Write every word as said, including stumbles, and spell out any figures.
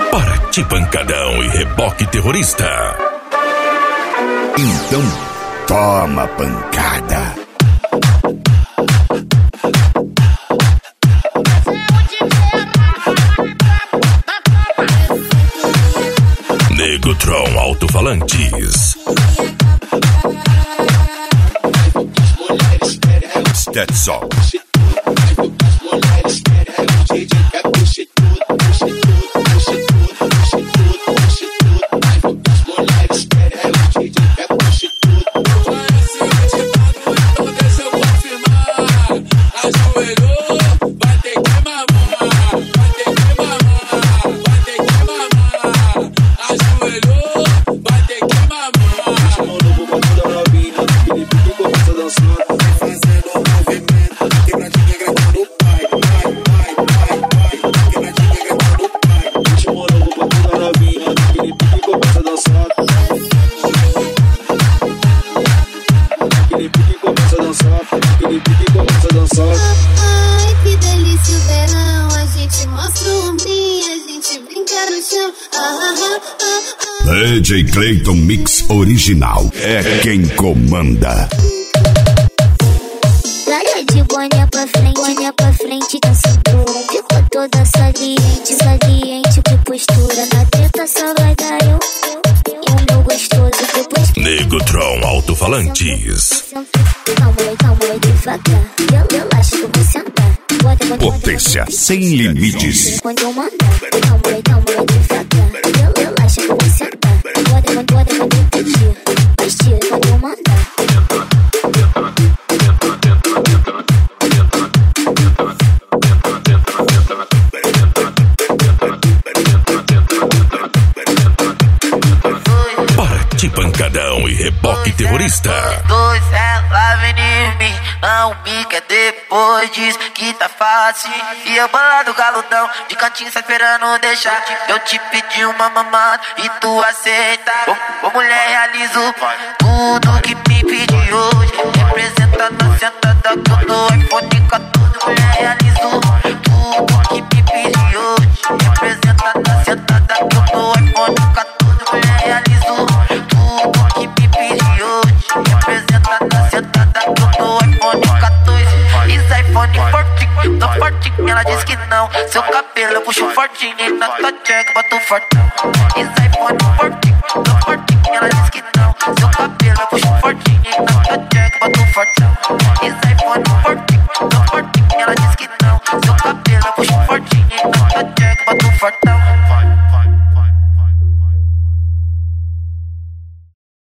Parati Pancadão e Reboque Terrorista. Então toma pancada. Negotron Alto-Falantes. Stetson. Ai, que delícia o verão. A gente mostra o ombrinho, a gente brinca no chão. Ah, ah, ah, ah. D J Clayton Mix Original é quem comanda. Larga de boné pra frente, boné pra frente da cintura. Ficou toda saliente, saliente, que postura. Na teta só vai dar eu, e o meu gostoso depois. Negotron Alto-Falantes. Calma aí, calma aí, devagar. Relaxa que eu vou sentar. Bota, bota, Potência bota, sem limites. quando eu mandar, calma aí, calma aí, devagar. Relaxa que eu vou sentar. Bota, bota, bota, quando eu pedir. Vestir quando eu mandar. Parati Pancadão e Reboque Terrorista. Dois, ela vem em mim, não me quer depois diz que tá fácil. E eu bolado galudão, de cantinho só esperando deixar. Eu te pedi uma mamada e tu aceita. Ô, ô mulher, realizo tudo que me pedi hoje. Representa na sentada do iPhone quatorze. Mulher, realizo tudo que me pedi hoje. Representa na sentada do iPhone quatorze. Mulher, realizo tudo que me pedi hoje. Representa na sentada do iPhone quatorze. Isso iPhone fortinho, tô fortinho. Ela diz que não. Seu cabelo eu puxo fortinho. E na tua jack boto fortão. Isso iPhone fortinho, tô fortinho. Ela diz que não. Seu cabelo eu puxo fortinho. E na tua jack boto fortão. Isso iPhone fortinho, tô fortinho. Ela diz que não. Seu cabelo eu puxo fortinho. E na tua jack boto fortão.